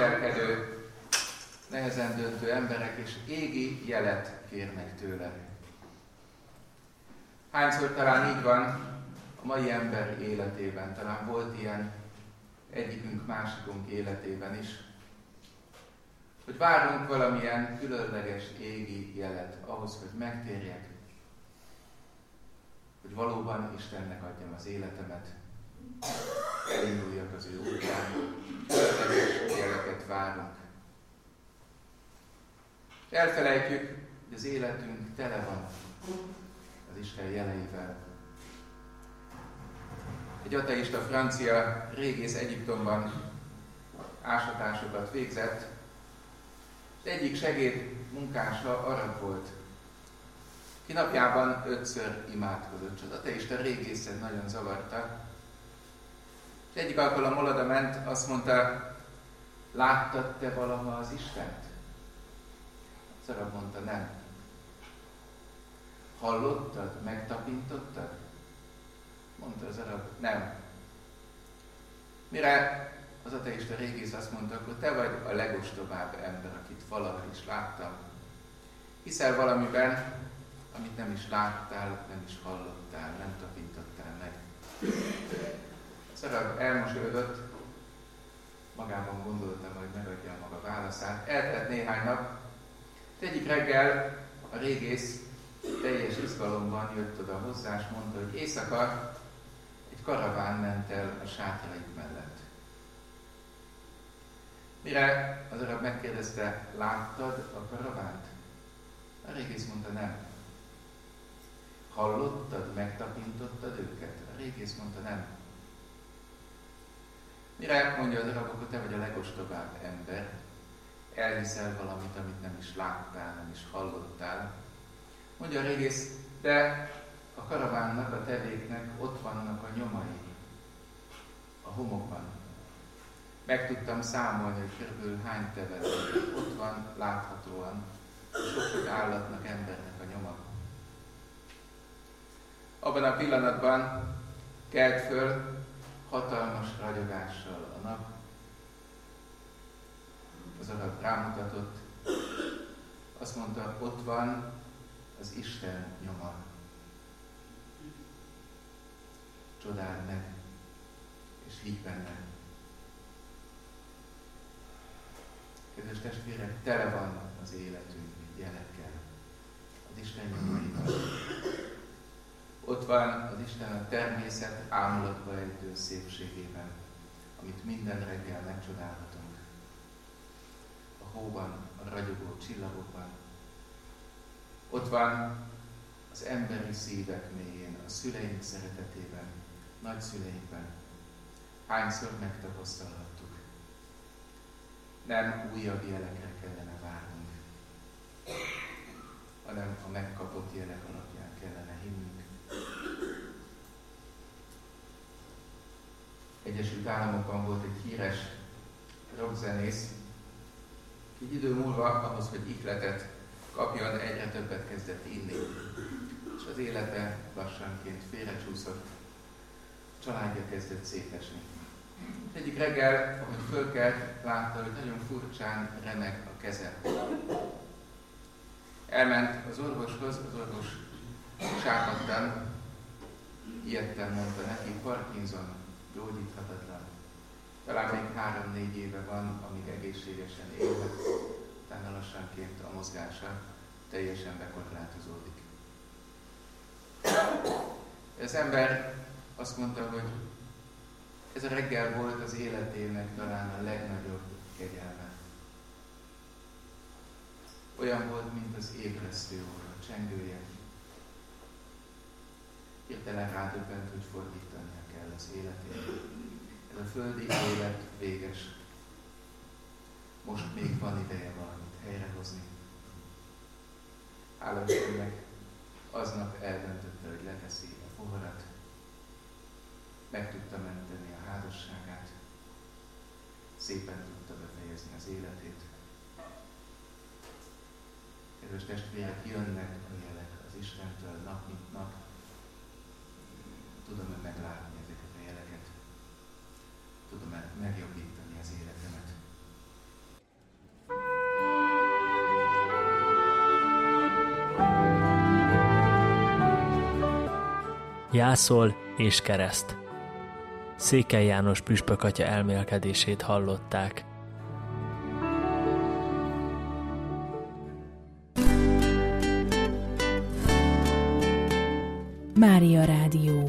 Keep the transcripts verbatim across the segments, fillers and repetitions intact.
kételkedő, nehezen döntő emberek, és égi jelet kérnek tőle. Hányszor talán így van a mai ember életében, talán volt ilyen egyikünk, másikunk életében is, hogy várunk valamilyen különleges égi jelet ahhoz, hogy megtérjek, hogy valóban Istennek adjam az életemet, elinduljak az ő útján, különleges jeleket várunk. És elfelejtjük, hogy az életünk tele van az Isten jeleivel. Egy ateista francia régész Egyiptomban ásatásokat végzett, és egyik segédmunkása arab volt, ki napjában ötször imádkozott. Az ateista régészen nagyon zavarta. És egyik alkalommal oda ment, azt mondta, láttad te valaha az Istent? Az arab mondta, nem. Hallottad, megtapintottad? Mondta az arab, nem. Mire az ateista régész azt mondta, akkor te vagy a legostobább ember, akit valaha is láttam. Hiszel valamiben, amit nem is láttál, nem is hallottál, nem tapintottál meg. Az arab elmosolyodott, magában gondolta, majd megadja a maga válaszát. Eltelt néhány nap, egyik reggel a régész teljes izgalomban jött oda hozzá, és mondta, hogy éjszaka egy karaván ment el a sátraik mellett. Mire az arab megkérdezte, láttad a karavánt? A régész mondta, nem. Hallottad, megtapintottad őket? A régész mondta, nem. Mire mondja az arab, akkor te vagy a legostobább ember, elhiszel valamit, amit nem is láttál, nem is hallottál. Mondja a régész, de a karavánnak, a tevéknek ott vannak a nyomai, a homokban. Meg tudtam számolni, hogy körülbelül hány teve ott van láthatóan, sok-sok állatnak, embernek a nyoma. Abban a pillanatban kelt föl hatalmas ragyogással a nap. Az arab rámutatott, azt mondta, ott van az Isten nyoma. Csodáld meg, és higgy benne. Kedves testvérek, tele van az életünk jelekkel, az Isten nyomaival. Ott van az Isten a természet ámulatba ejtő szépségében, amit minden reggel megcsodálhatunk. A hóban, a ragyogó csillagokban. Ott van az emberi szívek mélyén, a szüleink szeretetében, nagyszüleinkben. Hányszor megtapasztalhattuk. Nem újabb jelekre kellene várnunk, hanem a megkapott jelek alapján kellene hinnünk. Egyesült Államokban volt egy híres rockzenész, egy idő múlva ahhoz, hogy ihletet kapjon, egyre többet kezdett inni. És az élete lassanként félrecsúszott, a családja kezdett szétesni. Egyik reggel, ahogy fölkelt, látta, hogy nagyon furcsán remeg a keze. Elment az orvoshoz, az orvos sápadtan, ilyetten mondta neki, Parkinson, gyógyíthatatlan. Talán még három-négy éve van, amíg egészségesen élhet, utána lassanként a mozgása teljesen bekorlátozódik. Az ember azt mondta, hogy ez a reggel volt az életének talán a legnagyobb kegyelme. Olyan volt, mint az ébresztő óra, csengője. Hirtelen rádöbbent, hogy fordítania kell az életét. Ez a földi élet véges. Most még van ideje valamit helyrehozni. Hála Istennek, aznap eldöntötte, hogy leteszi a poharat, meg tudta menteni a házasságát, szépen tudta befejezni az életét. Kedves testvérek, jönnek a jelek az Istentől nap mint nap. Tudom-e meglátni ezeket a jeleket? Tudom-e megjobbítani az életemet? Jászol és kereszt. Székely János püspök atya elmélkedését hallották. Mária Rádió.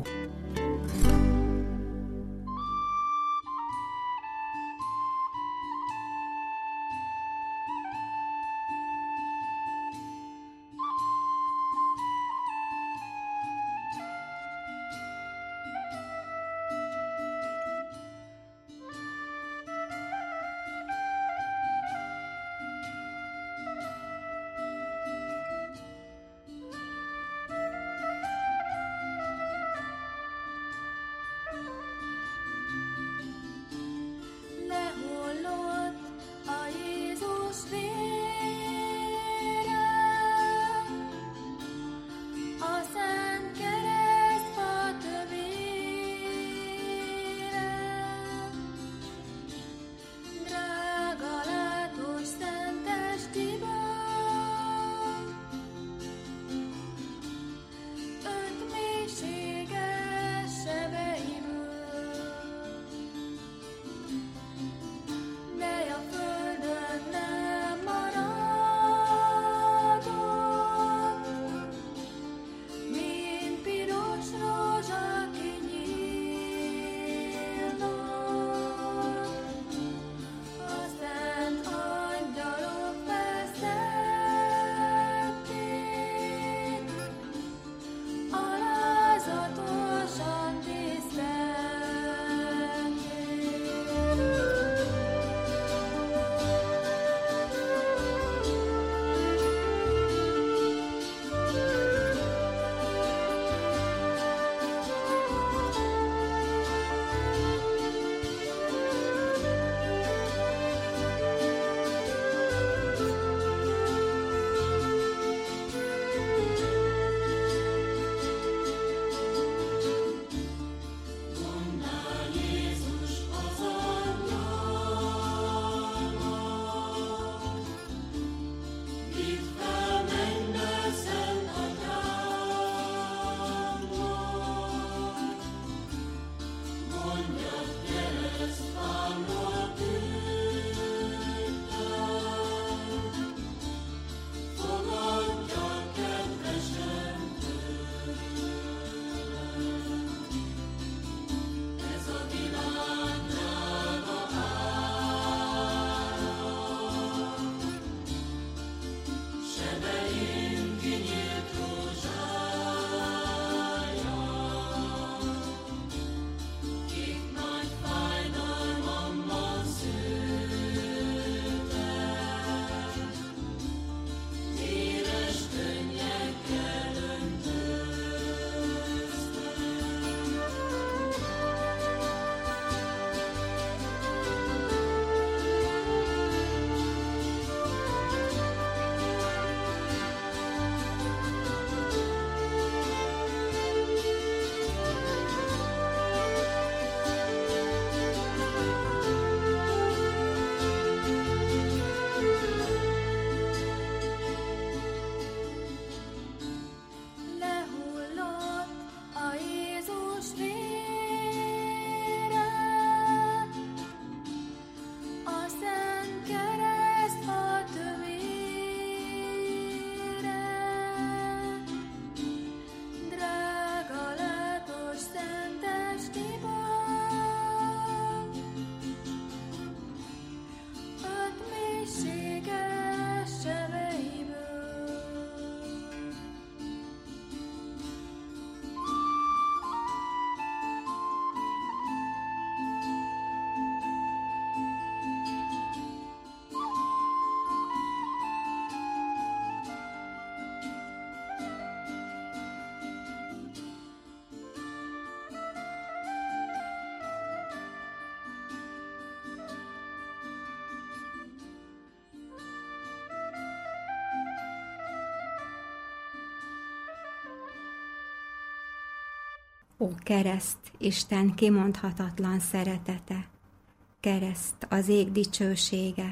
Ó, kereszt, Isten kimondhatatlan szeretete, kereszt az ég dicsősége,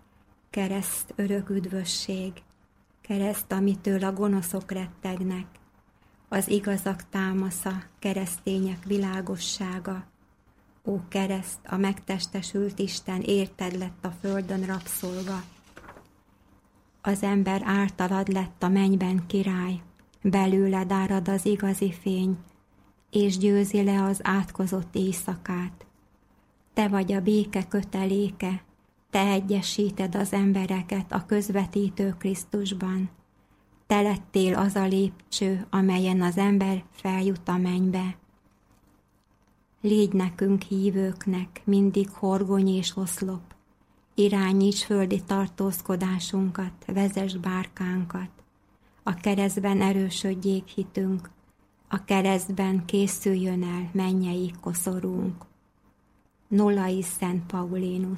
kereszt örök üdvösség, kereszt, amitől a gonoszok rettegnek, az igazak támasza, keresztények világossága. Ó kereszt, a megtestesült Isten érted lett a földön rabszolga. Az ember általad lett a mennyben király, belőled árad az igazi fény, és győzi le az átkozott éjszakát. Te vagy a béke köteléke, te egyesíted az embereket a közvetítő Krisztusban. Te lettél az a lépcső, amelyen az ember feljut a mennybe. Légy nekünk hívőknek mindig horgony és oszlop, irányíts földi tartózkodásunkat, vezess bárkánkat. A keresztben erősödjék hitünk, a keresztben készüljön el mennyei koszorunk. Nolai Szent Paulinus.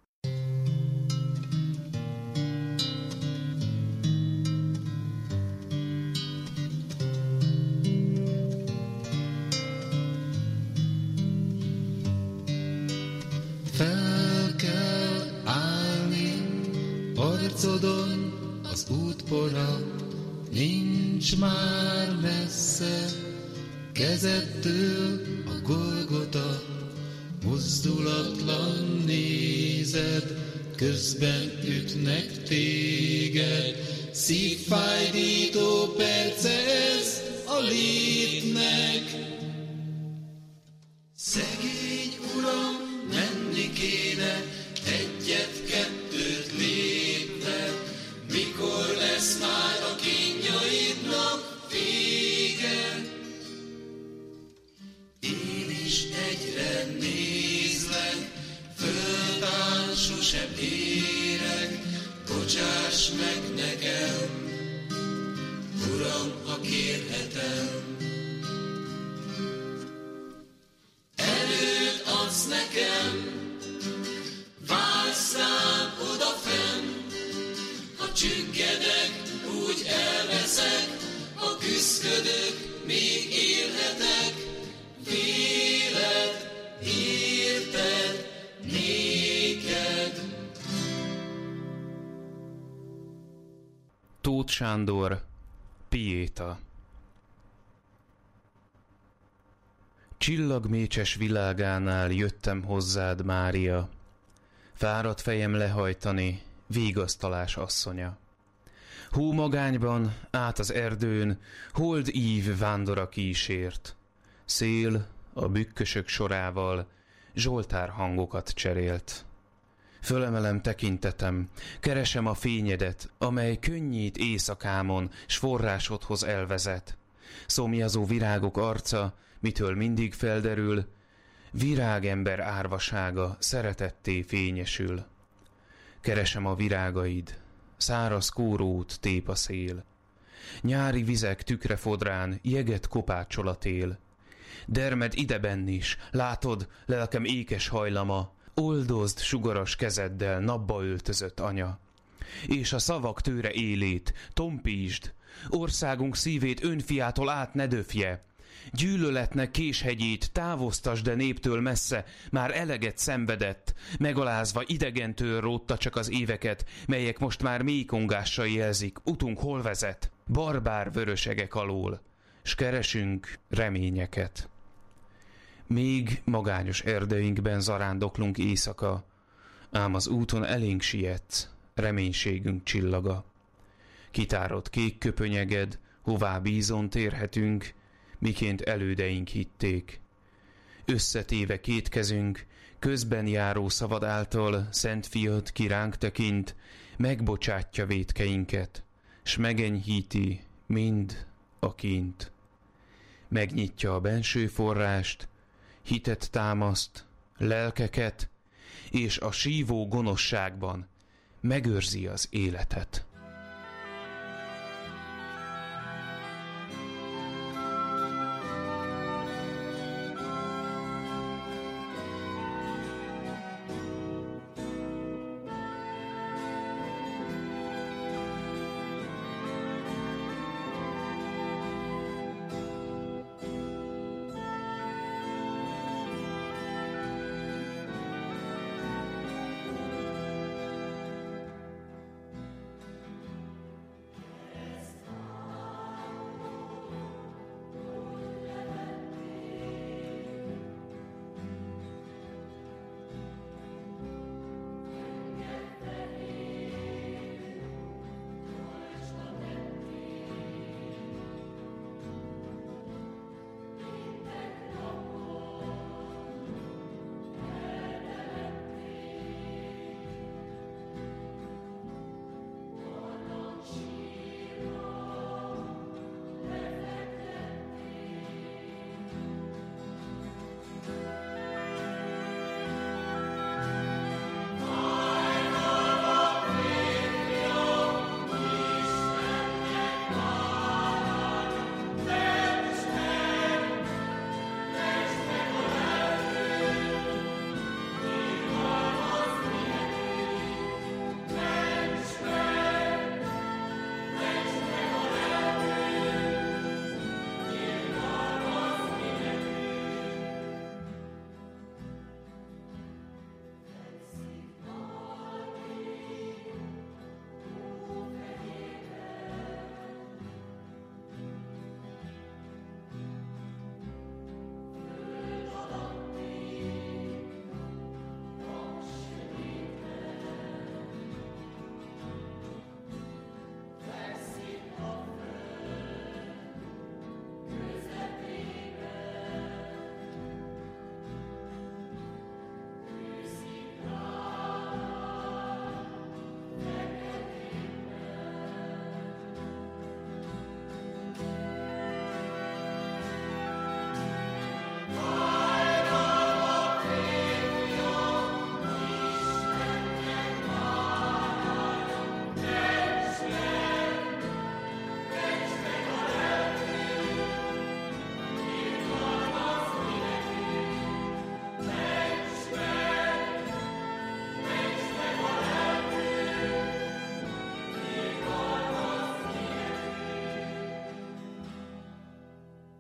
Fel kell állni, arcodon az útpora, nincs már messze, kezedtől a Golgota, mozdulatlan nézed, közben ütnek téged, szívfájdító perce ez a létnek. Szegény Uram, menni kéne, egyet-kettőt lépve, mikor lesz már a kínjaidnak vége? Én is egyre nézlek, földán sosem érek, bocsáss meg nekem, Uram, ha kérhetem. Erőt adsz nekem, vársz rám odafenn, ha csüggedek, úgy elveszek, ha küszködök, még élhetek, véled, érted, néked. Tóth Sándor, Piéta. Csillagmécses világánál jöttem hozzád, Mária, fáradt fejem lehajtani, vigasztalás asszonya. Hómagányban, át az erdőn, hold ív vándora kísért. Szél a bükkösök sorával zsoltár hangokat cserélt. Fölemelem tekintetem, keresem a fényedet, amely könnyít éjszakámon, s forrásodhoz elvezet. Szomjazó virágok arca, mitől mindig felderül, virágember árvasága szeretetté fényesül. Keresem a virágaid, száraz kórót tép a szél. Nyári vizek tükre fodrán jeget kopácsol a tél. Dermed idebenn is, látod, lelkem ékes hajlama, oldozd sugaras kezeddel napba öltözött anya. És a szavak tőre élét, tompítsd, országunk szívét önfiától át ne döfje. Gyűlöletnek késhegyét távoztasd, de néptől messze, már eleget szenvedett, megalázva idegentől rótta csak az éveket, melyek most már mélykongással jelzik, utunk hol vezet, barbár vörösegek alól, s keresünk reményeket. Még magányos erdeinkben zarándoklunk éjszaka, ám az úton elénk sietsz, reménységünk csillaga. Kitárott kék köpönyeged, hová bízon térhetünk, miként elődeink hitték. Összetéve két kezünk, közben járó szavad által Szent Fiad ki ránk tekint, megbocsátja vétkeinket, s megenyhíti mind a kint. Megnyitja a benső forrást, hitet támaszt, lelkeket, és a sívó gonoszságban megőrzi az életet.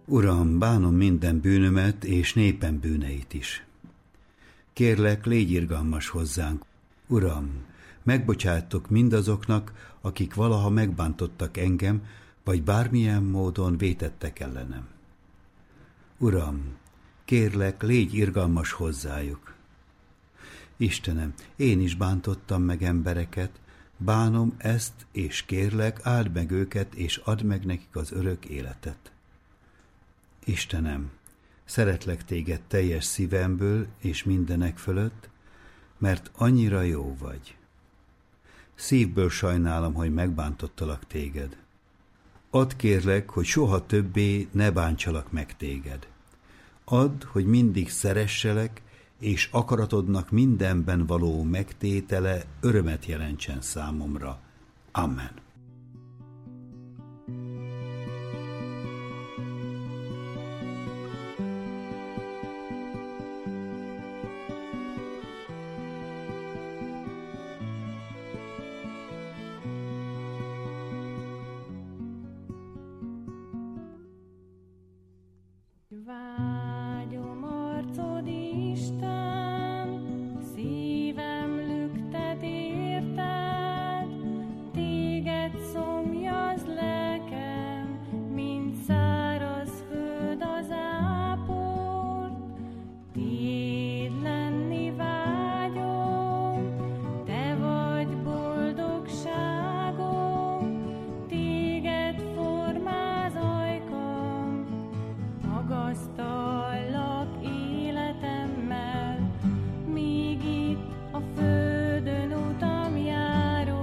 Uram, bánom minden bűnömet és népem bűneit is. Kérlek, légy irgalmas hozzánk. Uram, megbocsátok mindazoknak, akik valaha megbántottak engem, vagy bármilyen módon vétettek ellenem. Uram, kérlek, légy irgalmas hozzájuk. Istenem, én is bántottam meg embereket, bánom ezt, és kérlek, áld meg őket, és add meg nekik az örök életet. Istenem, szeretlek téged teljes szívemből és mindenek fölött, mert annyira jó vagy. Szívből sajnálom, hogy megbántottalak téged. Add kérlek, hogy soha többé ne bántsalak meg téged. Add, hogy mindig szeresselek, és akaratodnak mindenben való megtétele örömet jelentsen számomra. Amen. Vágyom arcod, Isten, szívem lüktet érted, téged szomjaz lelkem, mint száraz föld az áport. Tiéd lenni vágyom, te vagy boldogságom, téged formáz ajkam, magasztallak életemmel, míg itt a földön utam járó.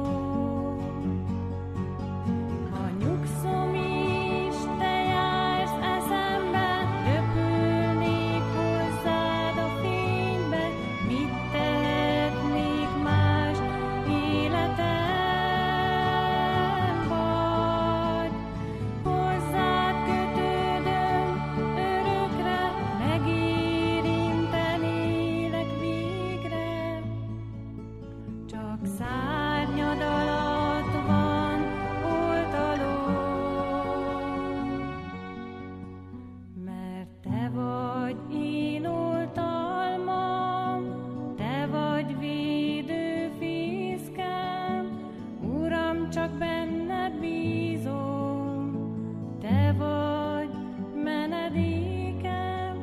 Ha nyugszom is, te jársz eszembe, röpülnék hozzád a fénybe, mit tehetnék más, életem vagy. Hozzád kötődöm örökre, megérintenélek végre. Csak szárnyad alatt van oltalom, mert te vagy én oltalmam, te vagy védőfészkem, Uram, csak benned bízom, te vagy menedékem.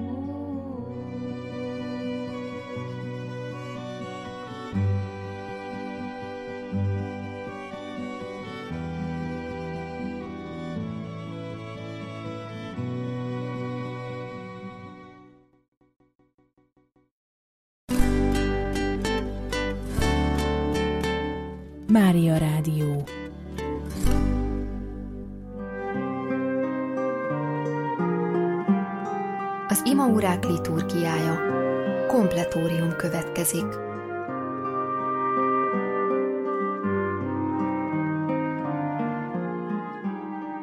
Mária Rádió. Az imaórák liturgiája. Kompletórium következik.